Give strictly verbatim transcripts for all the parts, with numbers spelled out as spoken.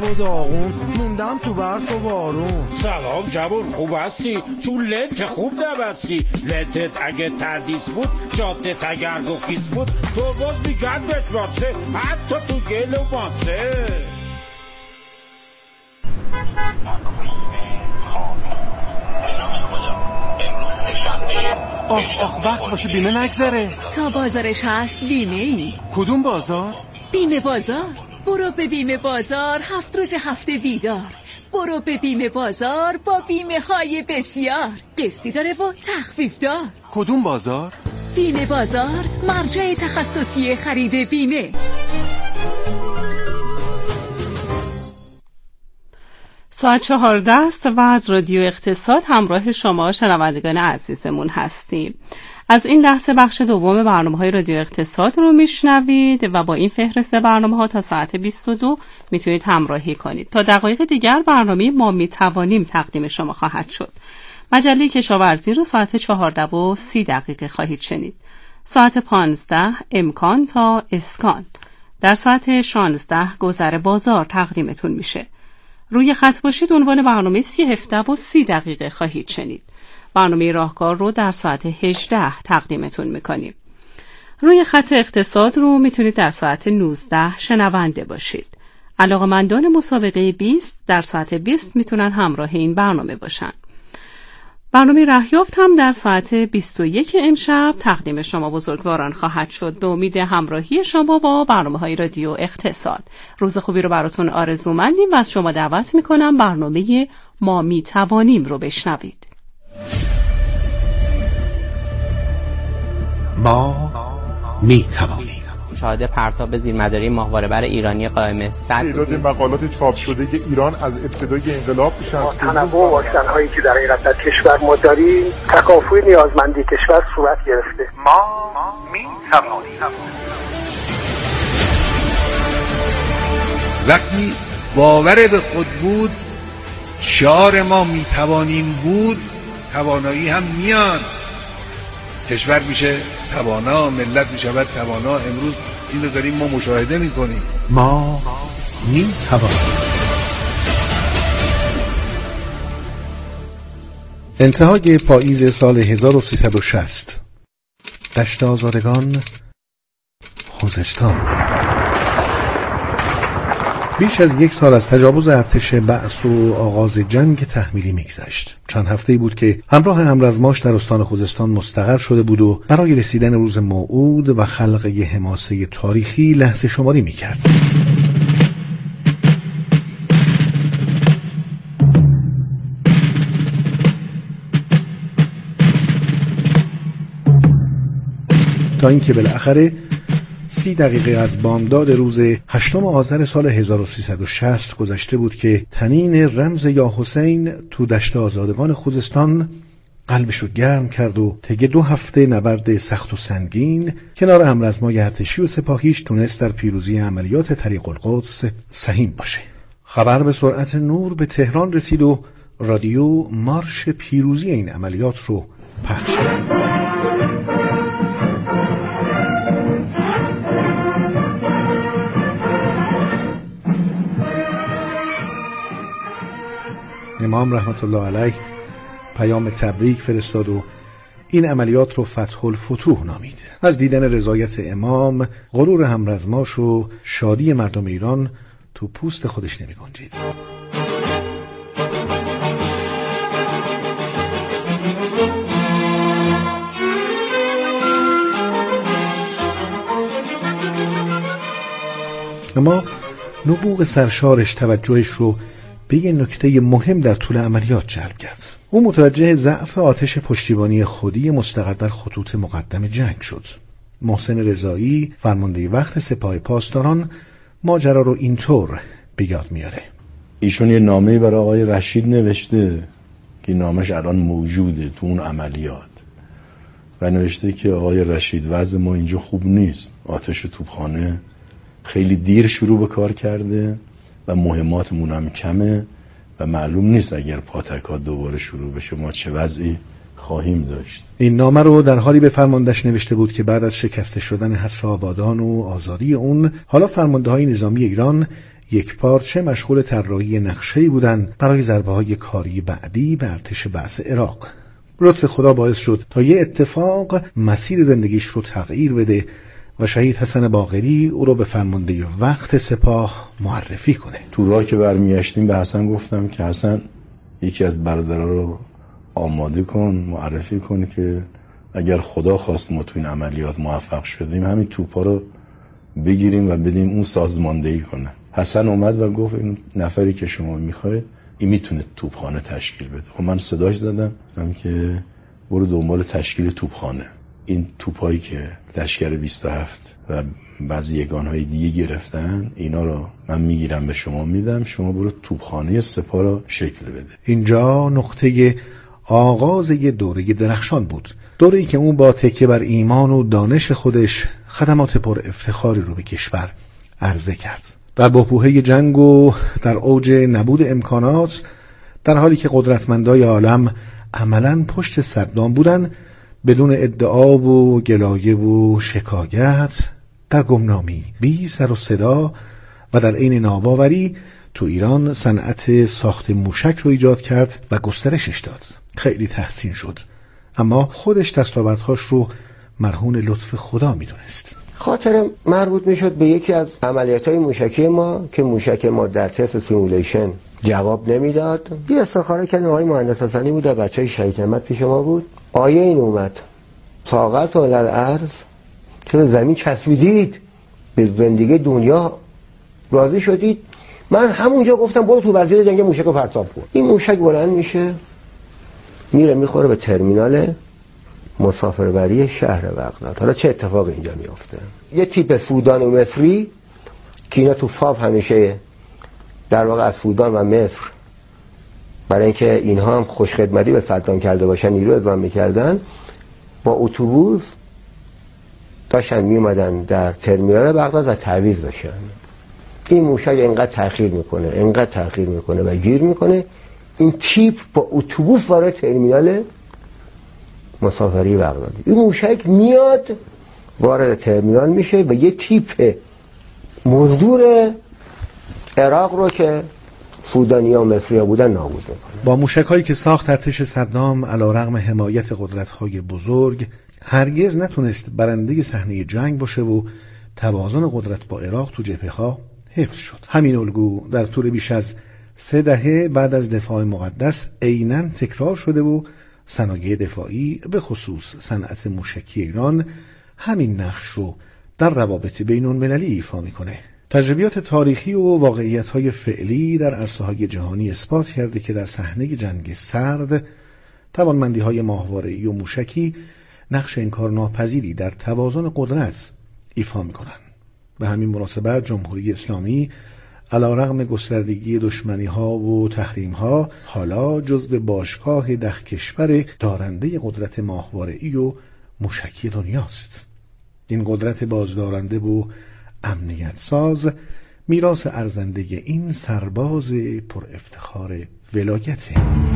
و داغون، موندم تو برف و بارون. سلام جوون، خوب هستی؟ چون لنت خوب نبستی. لنتت اگه تردیس بود، شاتت اگر گفیس بود، تو باز میگردت راسه، حتی تو گل و ماسه. آخ آخ وقت واسه بیمه نگذره. تا بازارش هست بیمه ای. کدوم بازار؟ بیمه بازار. برو به بیمه بازار، هفت روز هفته بیدار. برو به بیمه بازار با بیمه های بسیار. قسطی داره و تخفیف دار. کدوم بازار؟ بیمه بازار، مرجع تخصصی خرید بیمه. ساعت چهارده است و از رادیو اقتصاد همراه شما شنوندگان عزیزمون هستیم. از این لحظه بخش دوم برنامه‌های رادیو اقتصاد رو میشنوید و با این فهرست برنامه‌ها تا ساعت بیست و دو میتونید همراهی کنید. تا دقایق دیگر برنامه ما میتوانیم تقدیم شما خواهد شد. مجله کشاورزی رو ساعت چهارده و سی دقیقه خواهید شنید. ساعت پانزده امکان تا اسکان. در ساعت شانزده گذر بازار تقدیمتون میشه. روی خط باشید عنوان برنامه سی هفته و سی دقیقه خواهید شنید. برنامه راهکار رو در ساعت هجده تقدیمتون میکنیم. روی خط اقتصاد رو میتونید در ساعت نوزده شنونده باشید. علاقه‌مندان مسابقه بیست در ساعت بیست میتونن همراه این برنامه باشن. برنامه رهیافت هم در ساعت بیست و یک امشب تقدیم شما بزرگواران خواهد شد. به امید همراهی شما با برنامه‌های رادیو اقتصاد. روز خوبی رو براتون آرزومندیم و از شما دعوت میکنم برنامه ما میتوانیم رو بشنوید. ما میتوانیم. مشاهده پرتاب زیرمداری ماهواره‌بر ایرانی قائم صد تعداد مقالات چاپ شده ایران از ابتدای انقلاب شصت تنوع واکسن‌هایی که در حقیقت در کشور ما داریم، تکافؤ نیازمندی کشور صورت گرفته. ما میتوانیم. وقتی باور به خود بود، شعار ما میتوانیم بود، توانایی هم میاد. کشور میشه توانا، ملت میشود توانا. امروز این رو داریم ما مشاهده میکنیم. ما میتوانیم. انتهای پاییز سال هزار و سیصد و شصت، دشت آزادگان، خوزستان. بیش از یک سال از تجاوز ارتش بعث و آغاز جنگ تحمیلی میگذشت. چند هفته‌ای بود که همراه همرزماش در استان خوزستان مستقر شده بود و برای رسیدن روز موعود و خلق یه حماسه تاریخی لحظه شماری میکرد. تا اینکه بالاخره سی دقیقه از بامداد روز هشتم آذر سال هزار و سیصد و شصت گذشته بود که تنین رمز یا حسین تو دشت آزادگان خوزستان قلبشو گرم کرد و طی دو هفته نبرد سخت و سنگین کنار همرزمای ارتشی و سپاهیش تونست در پیروزی عملیات طریق القدس سهیم باشه. خبر به سرعت نور به تهران رسید و رادیو مارش پیروزی این عملیات رو پخش کرد. امام رحمت الله علیه پیام تبریک فرستاد و این عملیات رو فتح الفتوح نامید. از دیدن رضایت امام غرور همرزماش و شادی مردم ایران تو پوست خودش نمی گنجید. اما نبوغ سرشارش توجهش رو به یه نکته مهم در طول عملیات جلب کرد. او متوجه ضعف آتش پشتیبانی خودی مستقر در خطوط مقدم جنگ شد. محسن رضایی فرمانده وقت سپاه پاسداران ماجرا رو اینطور به یاد میاره. ایشون یه نامه‌ای برای آقای رشید نوشته که نامش الان موجوده تو اون عملیات و نوشته که آقای رشید وضع ما اینجا خوب نیست، آتش توپخانه خیلی دیر شروع به کار کرده و مهماتمون هم کمه و معلوم نیست اگر پاتکات دوباره شروع بشه ما چه وضعی خواهیم داشت. این نامه رو در حالی به فرماندهش نوشته بود که بعد از شکسته شدن حصر آبادان و آزادی اون، حالا فرمانده های نظامی ایران یک پارچه مشغول طراحی نقشه‌ای بودند برای ضربه‌های کاری بعدی به ارتش بعث عراق. لطف خدا باعث شد تا یه اتفاق مسیر زندگیش رو تغییر بده و شهید حسن باقری او رو به فرمانده وقت سپاه معرفی کنه. تو راه که برمیگشتیم به حسن گفتم که حسن یکی از برادرها رو آماده کن، معرفی کن که اگر خدا خواست ما تو این عملیات موفق شدیم همین توپا رو بگیریم و بدیم اون سازماندهی کنه. حسن اومد و گفت این نفری که شما میخواید این میتونه توپخانه تشکیل بده. خب من صداش زدم گفتم که برو دنبال تشکیل توپخانه. این توپایی که لشکر بیست و هفت و بعضی یگانهای دیگه گرفتن اینا رو من میگیرم به شما میدم، شما برو توپخانه سپاه رو شکل بده. اینجا نقطه آغاز یه دوره درخشان بود، دوره‌ای که اون با تکیه بر ایمان و دانش خودش خدمات پر افتخاری رو به کشور عرضه کرد. در بحبوحه جنگ و در اوج نبود امکانات، در حالی که قدرتمندای عالم عملاً پشت صدام بودن، بدون ادعا و گلایه و شکایت، در گمنامی، بی سر و صدا و در عین ناباوری تو ایران صنعت ساخت موشک رو ایجاد کرد و گسترشش داد. خیلی تحسین شد، اما خودش دستاوردهاش رو مرهون لطف خدا میدونست. خاطر مربوط میشد به یکی از عملیات‌های موشکی ما که موشک ما در تست سیمولیشن جواب نمیداد. یه استخاره کردیم، آقای مهندس حسنی بود و بچهای شهید همت پیش ما بود. آیه این اومد طاقت الارض، چرا زمین چسبیدید به زندگی دنیا راضی شدید؟ من همونجا گفتم برو تو وزیر جنگ موشک رو پرتاب کن. این موشک بلند میشه میره میخوره به ترمینال مسافربری شهر بغداد. حالا چه اتفاقی اینجا میفته؟ یه تیپ فودان و مصری که اینا تو فاو همیشه در واقع از فودان و مصر برای اینکه اینها هم خوشخدمتی به صدام کرده باشن نیرو اعزام میکردن، با اتوبوس داشتن میومدن در ترمینال بغداد و تعویض داشتن. این موشک اینقدر تأخیر میکنه اینقدر تأخیر میکنه و گیر میکنه، این تیپ با اتوبوس وارد ترمینال مسافری بغداد. این موشک میاد وارد ترمینال میشه و یه تیپ مزدور عراق رو که سودانیا و مصریا بودن نابود میکنه. با موشک‌هایی که ساخت ارتش صدام علیرغم حمایت قدرت‌های بزرگ هرگز نتونست برنده صحنه جنگ باشه و توازن قدرت با عراق تو جبهه‌ها حفظ شد. همین الگو در طول بیش از سه دهه بعد از دفاع مقدس عیناً تکرار شده و صنایع دفاعی به خصوص صنعت موشکی ایران همین نقش رو در روابط بین‌المللی ایفا میکنه. تجربیات تاریخی و واقعیت‌های فعلی در عرصه‌های جهانی اثبات کرده که در صحنه جنگ سرد توانمندی‌های ماهواره‌ای و موشکی نقش انکارناپذیری در توازن قدرت ایفا میکنن. به همین مناسبت جمهوری اسلامی علیرغم گستردگی دشمنی‌ها و تحریم‌ها حالا جزو باشگاه ده کشور دارنده قدرت ماهواره‌ای و موشکی دنیاست. این قدرت بازدارنده و امنیت ساز میراث ارزنده این سرباز پر افتخار ولایته.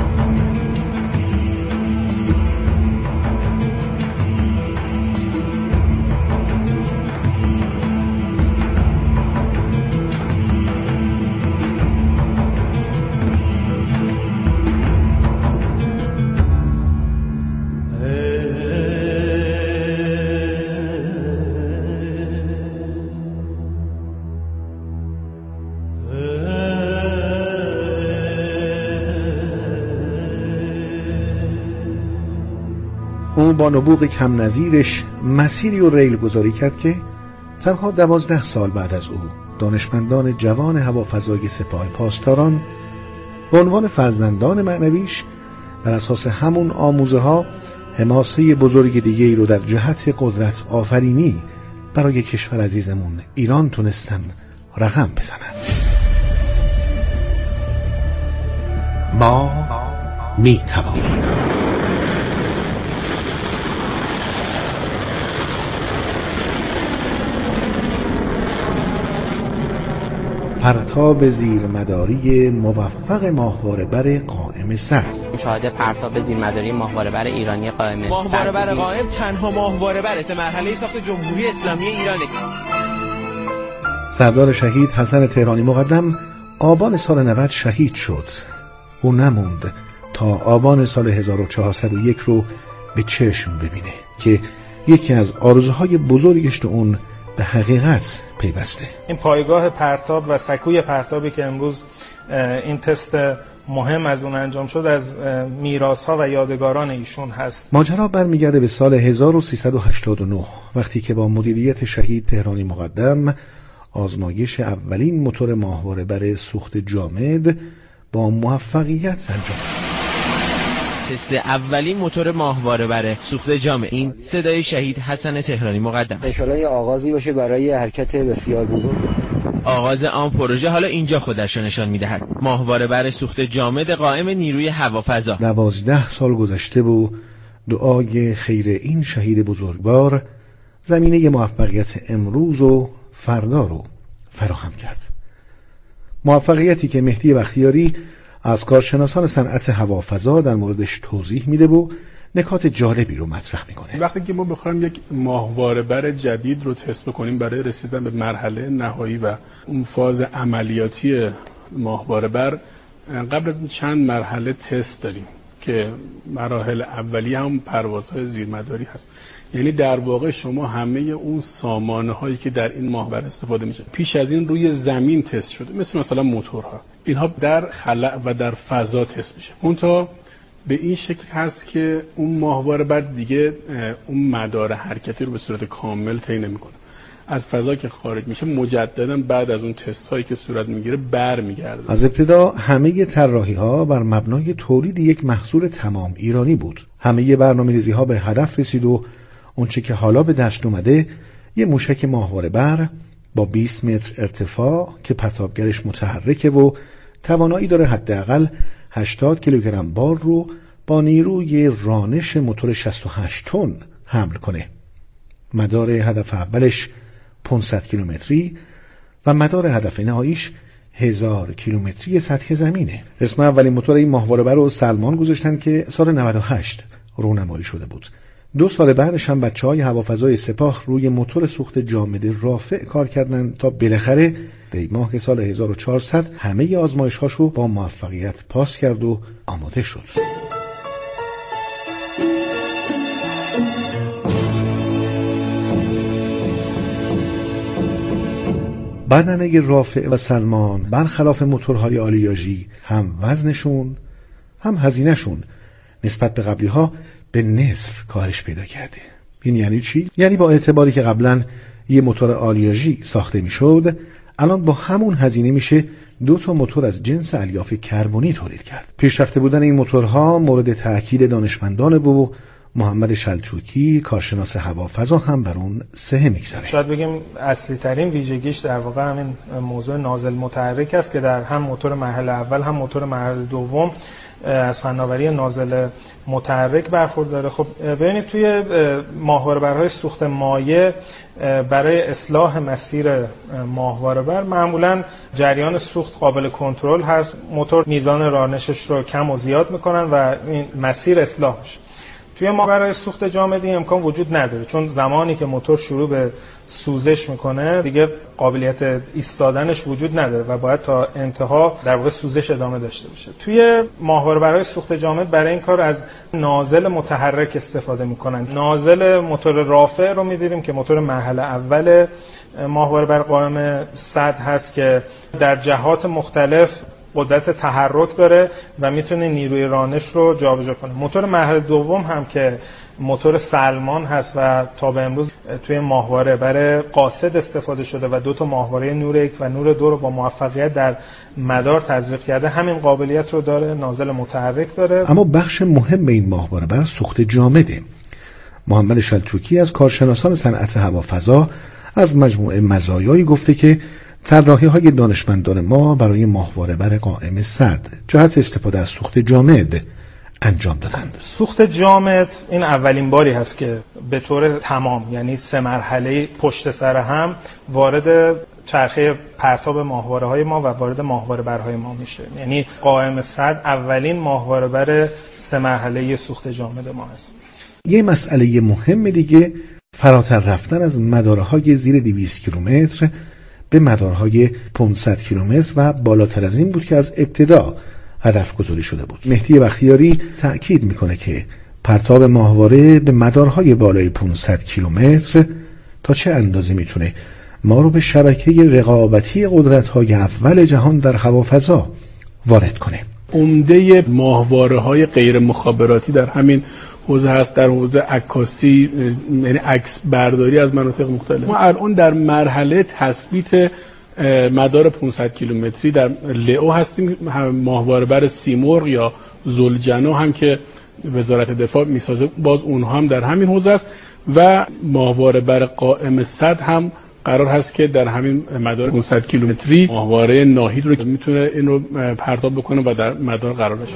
اون با نبوغ کم نظیرش مسیری و ریل گذاری کرد که تنها دوازده سال بعد از او دانشمندان جوان هوافضای سپاه پاسداران به عنوان فرزندان معنویش بر اساس همون آموزه ها حماسه بزرگ دیگه ای رو در جهت قدرت آفرینی برای کشور عزیزمون ایران تونستن رقم بزنن. ما می توانیم. پرتاب زیرمداری موفق ماهواره بر قائم صد. مشاهده پرتاب زیرمداری ماهواره بر ایرانی قائم صد. ماهواره بر قائم تنها ماهواره بر است مرحله ساخت جمهوری اسلامی ایرانه. سردار شهید حسن تهرانی مقدم آبان سال نود شهید شد. او نموند تا آبان سال هزار و چهارصد و یک رو به چشم ببینه که یکی از آرزوهای بزرگش تو اون به حقیقت پیوسته. این پایگاه پرتاب و سکوی پرتابی که امروز این تست مهم از اون انجام شد از میراث‌ها و یادگاران ایشون هست. ماجرا برمیگرده به سال هزار و سیصد و هشتاد و نه وقتی که با مدیریت شهید تهرانی مقدم آزمایش اولین موتور ماهواره بر سوخت جامد با موفقیت انجام شد. تست اولین موتور ماهواره بر سوخت جامد. این صدای شهید حسن تهرانی مقدم. انشالله یه آغازی باشه برای حرکت بسیار بزرگ. آغاز آن پروژه حالا اینجا خودش را نشان می‌دهد. ماهواره بر سوخت جامد قائم نیروی هوافضا. دوازده سال گذشته و دعای خیر این شهید بزرگوار زمینه موفقیت امروز و فردا رو فراهم کرد. موفقیتی که مهدی بختیاری از کارشناسان صنعت هوافضا در موردش توضیح میده و نکات جالبی رو مطرح میکنه. وقتی که ما بخوایم یک ماهواره بر جدید رو تست بکنیم برای رسیدن به مرحله نهایی و اون فاز عملیاتی ماهواره بر، قبل چند مرحله تست داریم که مراحل اولیه هم پروازهای زیرمداری هست. یعنی در واقع شما همه اون سامانه هایی که در این ماهواره استفاده میشه پیش از این روی زمین تست شده، مثل مثلا موتورها، اینها در خلأ و در فضا تست میشه. اون تا به این شکل هست که اون ماهواره بعد دیگه اون مدار حرکتی رو به صورت کامل طی نمیکنه. از فضا که خارج میشه مجددا بعد از اون تست هایی که صورت میگیره برمیگرده. از ابتدا همه طراحی ها بر مبنای تولید یک محصول تمام ایرانی بود. همه برنامه‌ریزی ها به هدف رسید و اونچه که حالا به دست اومده یه موشک ماهواره بر با بیست متر ارتفاع که پرتابگرش متحرکه و توانایی داره حداقل هشتاد کیلوگرم بار رو با نیروی رانش موتور شصت و هشت تن حمل کنه. مدار هدف اولش پانصد کیلومتری و مدار هدف نهاییش هزار کیلومتری سطح زمینه. اسم اولین موتور این ماهواره بر رو سلمان گذاشتن که سال نود و هشت رونمایی شده بود. دو سال بعدش هم بچه‌های هوافضای سپاه روی موتور سوخت جامد رافع کار کردن تا بالاخره دی ماه سال هزار و چهارصد همه آزمایش‌هاشو با موفقیت پاس کرد و آماده شد. بدنه رافع و سلمان برخلاف موتورهای آلیاژی هم وزنشون هم هزینهشون نسبت به قبلی ها به نصف کاهش پیدا کرده. این یعنی چی؟ یعنی با اعتباری که قبلا یه موتور آلیاژی ساخته میشد، الان با همون هزینه میشه دو تا موتور از جنس الیاف کربنی تولید کرد. پیشرفته بودن این موتورها مورد تأکید دانشمندان و محمد شلتوکی کارشناس هوافضا هم بر اون سه میگذاره. شاید بگیم اصلی ترین ویژگیش در واقع همین موضوع نازل متحرک است که در هم موتور مرحله اول هم موتور مرحله دوم از فناوری نازل متحرک برخورداره. خب ببینید توی ماهواره برهای سوخت مایع برای اصلاح مسیر ماهواره بر معمولا جریان سوخت قابل کنترل هست، موتور میزان رانشش رو کم و زیاد میکنن و این مسیر اصلاح میشه. توی ماهواره برای سوخت جامد این امکان وجود نداره، چون زمانی که موتور شروع به سوزش میکنه دیگه قابلیت ایستادنش وجود نداره و باید تا انتها در واقع سوزش ادامه داشته باشه. توی ماهواره برای سوخت جامد برای این کار از نازل متحرک استفاده میکنن. نازل موتور رافع رو می‌دیدیم که موتور مرحله اول ماهواره بر قائم صد هست که در جهات مختلف قدرت تحرک داره و میتونه نیروی رانش رو جابجا کنه. موتور مرحله دوم هم که موتور سلمان هست و تا به امروز توی ماهواره برای قاصد استفاده شده و دو تا ماهواره نور یک و نور دو رو با موفقیت در مدار تزریق کرده، همین قابلیت رو داره، نازل متحرک داره. اما بخش مهم این ماهواره بر سوخت جامده. محمد شلتوکی از کارشناسان صنعت هوافضا از مجموعه مزایایی گفته که طراحی‌های دانشمندان ما برای ماهواره بر قائم صد جهت استفاده از سوخت جامد انجام دادند. سوخت جامد این اولین باری هست که به طور تمام، یعنی سه مرحله پشت سر هم، وارد چرخه پرتاب ماهواره های ما و وارد ماهواره برهای ما میشه. یعنی قائم صد اولین ماهواره بر سه مرحله سوخت جامد ما هست. یه مسئله مهم دیگه فراتر رفتن از مدارهای زیر دویست کیلومتر به مدارهای پانصد کیلومتر و بالاتر از این بود که از ابتدا هدف گذاری شده بود. مهدی بختیاری تأکید میکنه که پرتاب ماهواره به مدارهای بالای پانصد کیلومتر تا چه اندازه میتونه ما رو به شبکه رقابتی قدرت‌های اول جهان در هوافضا وارد کنه. عمده ماهواره‌های غیر مخابراتی در همین حوزه هست، در حوزه عکاسی، یعنی عکس برداری از مناطق مختلف. ما الان در مرحله تثبیت مدار پانصد کیلومتری در لئو هستیم. ماهواره بر سیمرغ یا ذوالجنا هم که وزارت دفاع میسازه، باز اونها هم در همین حوزه است و ماهواره بر قائم صد هم قرار هست که در همین مدار پانصد کیلومتری ماهواره ناهید رو که میتونه این رو پرتاب بکنه و در مدار قرار بشه.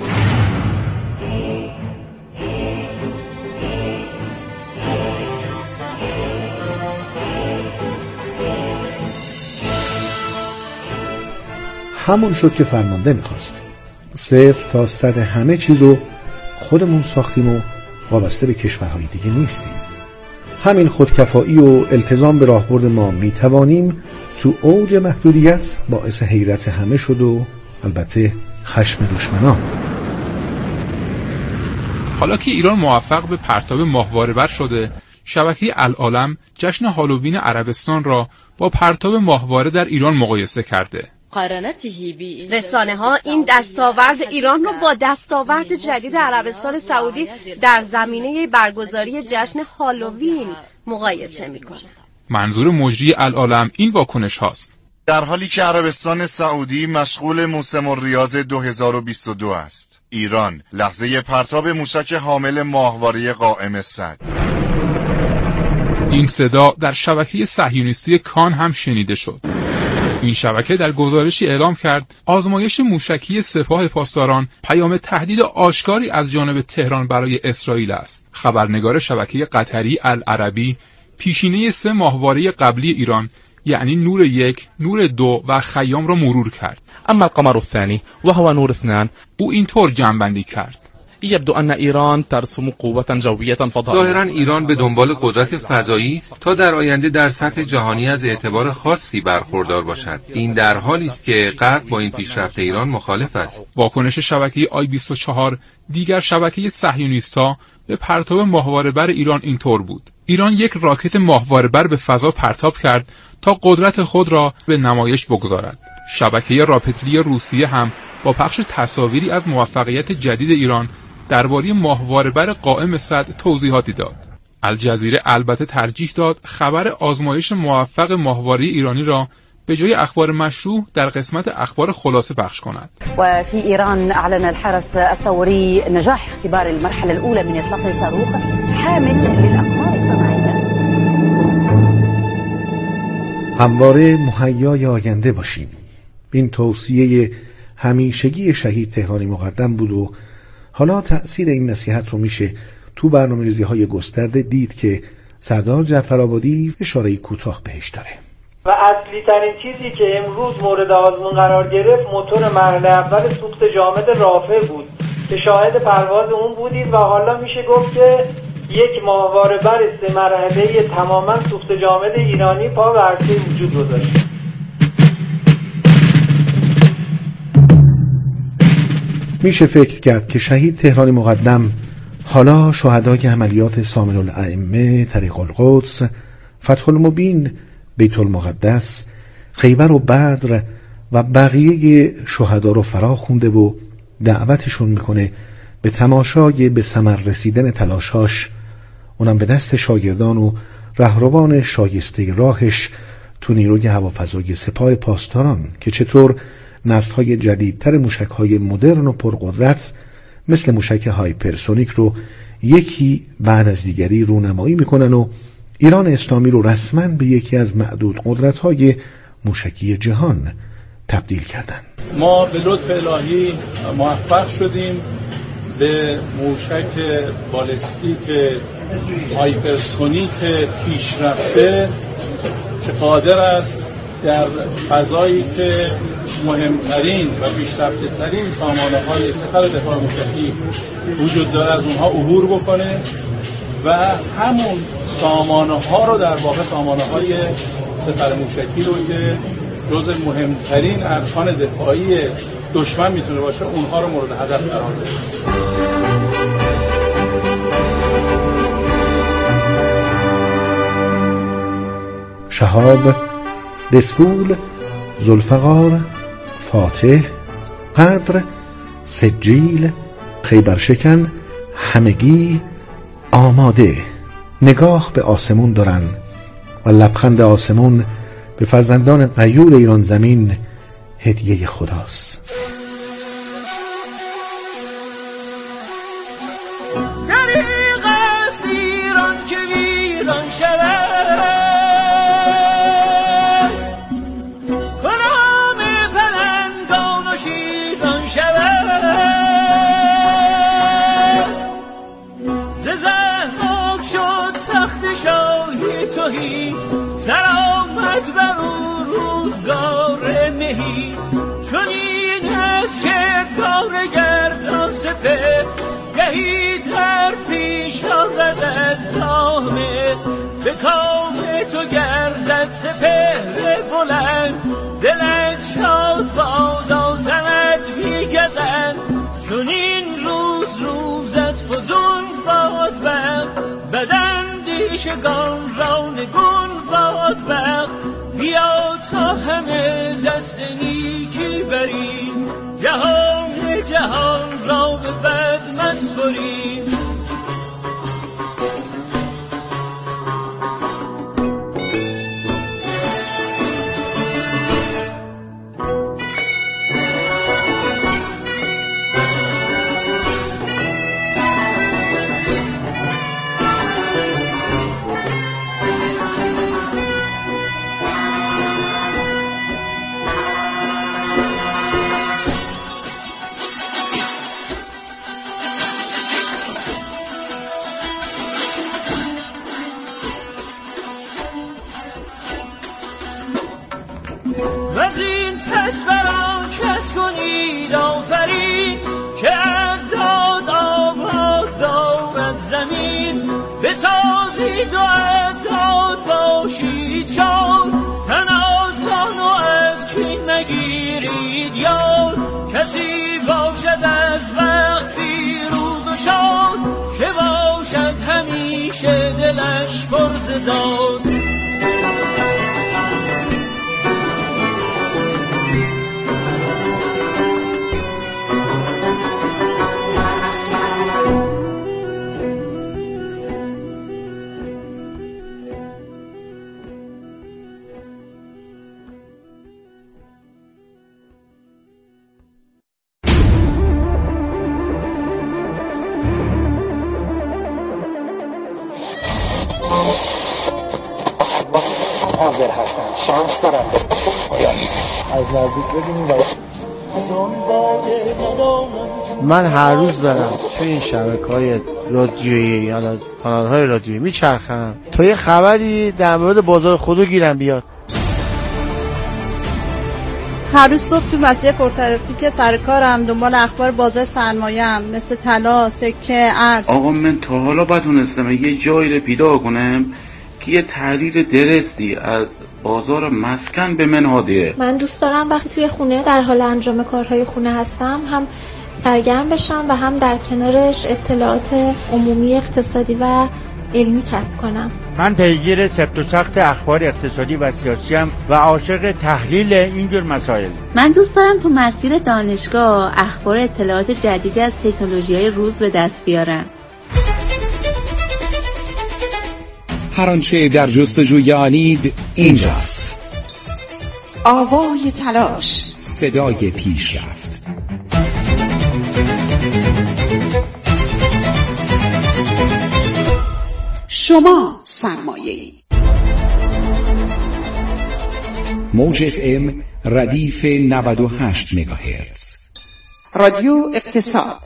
همون شد که فرمانده میخواست. صفر تا صد همه چیزو خودمون ساختیم و وابسته به کشورهای دیگه نیستیم. همین خودکفایی و التزام به راهبرد ما میتوانیم تو اوج محدودیت باعث حیرت همه شد و البته خشم دشمنان. حالا که ایران موفق به پرتاب ماهواره بر شده، شبکه العالم جشن هالووین عربستان را با پرتاب ماهواره در ایران مقایسه کرده. رسانه ها این دستاورد ایران رو با دستاورد جدید عربستان سعودی در زمینه برگزاری جشن هالووین مقایسه میکنه. منظور مجری العالم این واکنش هاست. در حالی که عربستان سعودی مشغول موسم الریاض دو هزار و بیست و دو است، ایران لحظه پرتاب موشک حامل ماهواره قائم صد. این صدا در شبکه صهیونیستی کان هم شنیده شد. این شبکه در گزارشی اعلام کرد آزمایش موشکی سپاه پاسداران پیام تهدید آشکاری از جانب تهران برای اسرائیل است. خبرنگار شبکه قطری العربی پیشینه سه ماهواره قبلی ایران یعنی نور یک، نور دو و خیام را مرور کرد. اما القمر الثاني وهو نور اثنان، او اینطور جمع‌بندی کرد: يبدو أن إيران ترسم قوة جوية فضائية. ظاهراً ایران به دنبال قدرت فضایی است تا در آینده در سطح جهانی از اعتبار خاصی برخوردار باشد. این در حالی است که غرب با این پیشرفت ایران مخالف است. واکنش شبکه آی بیست و چهار دیگر شبکه صهیونیست‌ها به پرتاب ماهواره بر ایران اینطور بود: ایران یک راکت ماهواره بر به فضا پرتاب کرد تا قدرت خود را به نمایش بگذارد. شبکه راپتلی روسیه هم با پخش تصاویری از موفقیت جدید ایران درباره ماهواره بر قائم صد توضیحاتی داد. الجزیره البته ترجیح داد خبر آزمایش موفق ماهواره ایرانی را به جای اخبار مشروع در قسمت اخبار خلاصه پخش کند. و فی ایران اعلن الحرس الثوری نجاح اختبار المرحله الاولى من اطلاق صاروخ حامل للاقمار الصناعيه. همواره مهیای آینده باشیم. این توصیه همیشگی شهید تهرانی مقدم بود و حالا تأثیر این نصیحت رو میشه تو برنامه‌ریزی‌های گسترده دید که سردار جعفرآبادی اشاره کوتاه بهش داره. و اصلی ترین چیزی که امروز مورد آزمون قرار گرفت موتور مرحله اول سوخت جامد رافع بود که شاهد پرواز اون بودید و حالا میشه گفت که یک ماهواره بر سه مرحله تماما سوخت جامد ایرانی پا به عرصه وجود گذاشت. میشه فکر کرد که شهید تهرانی مقدم حالا شهدای عملیات سامر الائمه، طریق القدس، فتح المبین، بیت المقدس، خیبر و بدر و بقیه شهدا رو فرا خونده و دعوتشون میکنه به تماشای به ثمر رسیدن تلاشاش، اونم به دست شاگردان و رهروان شایسته راهش تو نیروی هوافضای سپاه پاسداران که چطور نسل‌های جدیدتر موشک‌های مدرن و پرقدرت مثل موشک هایپرسونیک رو یکی بعد از دیگری رونمایی میکنن و ایران اسلامی رو رسما به یکی از معدود قدرت‌های موشکی جهان تبدیل کردن. ما به لطف الهی موفق شدیم به موشک بالستیک هایپرسونیک پیشرفته که قادر است در فضایی که مهمترین و پیشرفته ترین سامانه های سپاه دفاع موشکی وجود داره از اونها عبور بکنه و همون سامانه ها رو در واقع سامانه های سپر موشکی رو که جز مهمترین ارکان دفاعی دشمن میتونه باشه اونها رو مورد هدف قرار بده. شهاب، دسپول، ذوالفقار، فاتح، قدر، سجیل، خیبرشکن، همگی آماده نگاه به آسمون دارن و لبخند آسمون به فرزندان غیور ایران زمین هدیه خداست. دریغ است ایران که ویران شود، کدام پلنگان و شیران شود، ز زحمت شد تخت شاهی تهی، سر آمد بر او روزگار مهی، چون این است که دار گردان سپهر، گهی در پیش آردد نامه، به کام تو گردد سپهر بلند، دلت شاد بادا زند بیگزند، چون این روز روزت فزون باد بخت، بداندیشگان را نگون باد بخت، بیا تا همه دست نیکی بریم، جهان جهان را به بد مسپریم. بسازید و از داد باشید شاد، تن آسان و از کین نگیرید یاد، کسی باشد از وقت پیروز و شاد، که باشد همیشه دلش پر ز داد. حاضر هستم، شانس دارم از نزدیک ببینیم. من هر روز دارم تو این شبکه‌های رادیویی یا کانال‌های رادیویی میچرخم تا یه خبری در مورد بازار خودرو گیرم بیاد. هر روز صبح تو مسیر پرترافیک سر کارم دنبال اخبار بازار سرمایه‌ام، مثل طلا، سکه، ارز. آقا من تا حالا بدونستم یه جایی رو پیدا کنم که یه تحلیل درستی از بازار مسکن به من هادیه. من دوست دارم وقتی توی خونه در حال انجام کارهای خونه هستم هم سرگرم بشم و هم در کنارش اطلاعات عمومی اقتصادی و علمی کسب کنم. من پیگیر سفت و سخت اخبار اقتصادی و سیاسی ام و عاشق تحلیل اینجور مسائل. من دوست دارم تو مسیر دانشگاه اخبار اطلاعات جدیدی از تکنولوژی‌های روز به دست بیارم. هر آنچه در جستجوی آنید اینجاست. آوای تلاش، صدای پیشرفت. شما سرمایه‌ای. موج اف ام ردیف نود و هشت مگاهرتز. رادیو اقتصاد.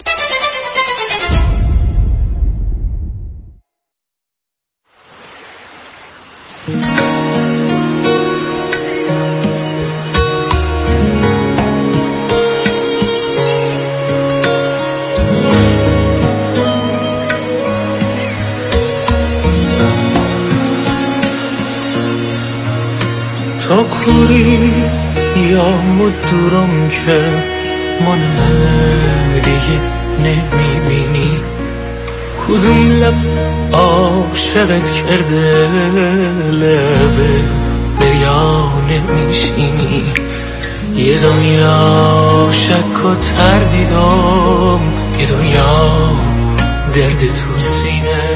تا کوری یا مدورم که من دیگه نمیبینی کدوم لب عاشقت کرده لبه دریا نمیشینی یه دنیا شک و تردیدم یه دنیا درد تو سینه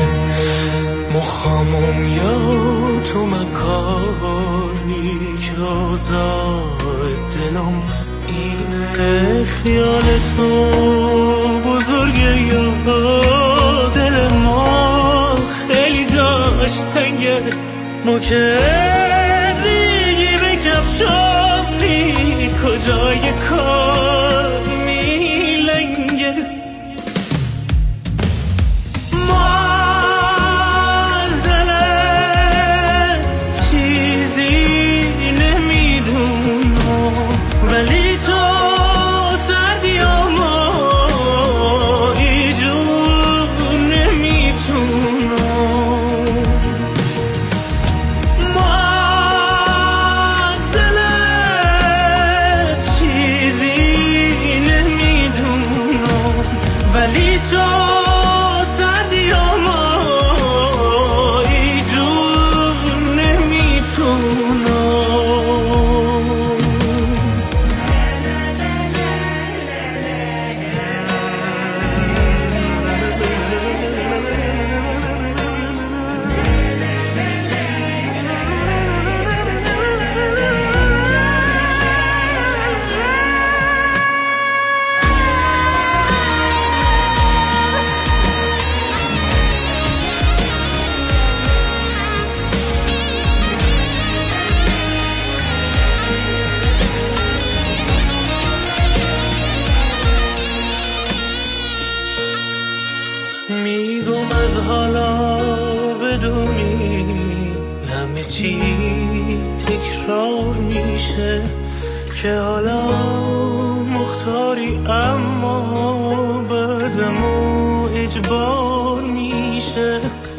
مخامم یا تو مکانی که آزاد دلم اینه خیال تو بزرگه یا دل ما خیلی جاش تنگه ما که دیگه بکفشم نی کجای کار میلنگه که حالا مختاری اما بعدمو اجبار میشه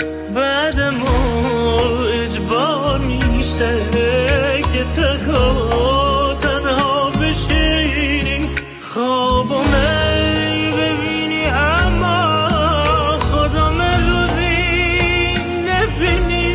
بعدمو اجبار میشه که تکا تنها بشی خوابو نبینی اما خودم روزی نبینی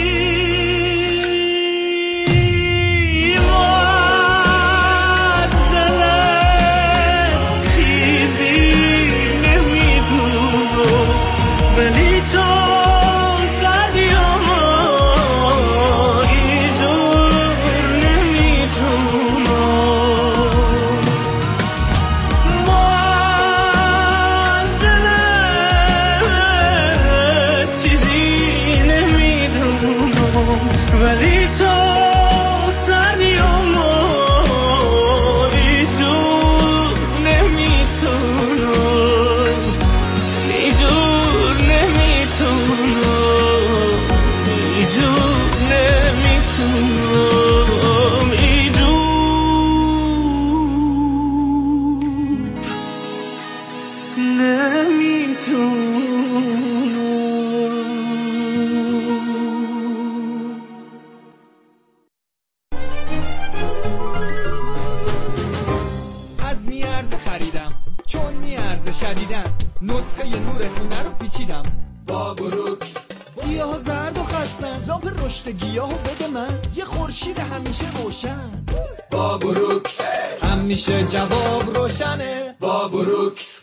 گیاهو بده من یه خورشید همیشه روشن با بروکس همیشه جواب روشنه با بروکس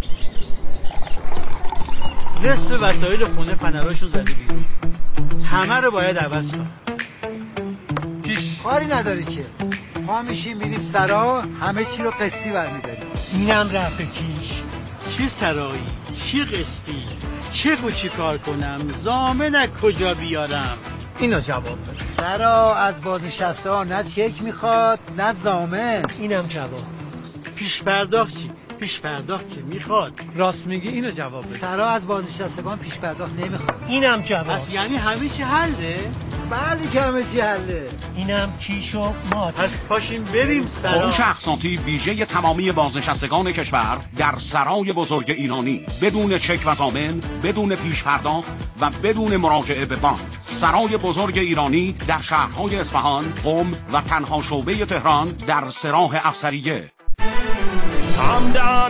نصف وسایل خونه فنراشون زده بیرون همه رو باید عوض کنم پیش کاری نداری که ما میشیم میریم سرا همه چی رو قسطی برمیداریم اینم رفع کیش چه سرایی چه قسطی چه و چی کار کنم ضامن کجا بیارم اینو جواب بده سرا از بازنشسته ها نه چک میخواد نه ضامن اینم جواب پیش پرداخت چی پیش پرداخت که میخواد راست میگی اینو جواب بده سرا از بازنشستگان پیش پرداخت نمیخواد اینم جواب پس یعنی همه چی حله بله که همه چی حله اینم کیش و مات پس پاشیم بریم سرا فروش اقساطی ویژه تمامی بازنشستگان کشور در سرای بزرگ ایرانی بدون چک و ضامن بدون پیش پرداخت و بدون مراجعه به بانک سرای بزرگ ایرانی در شهرهای اصفهان، قم و تنها شعبه تهران در سراح افسریه.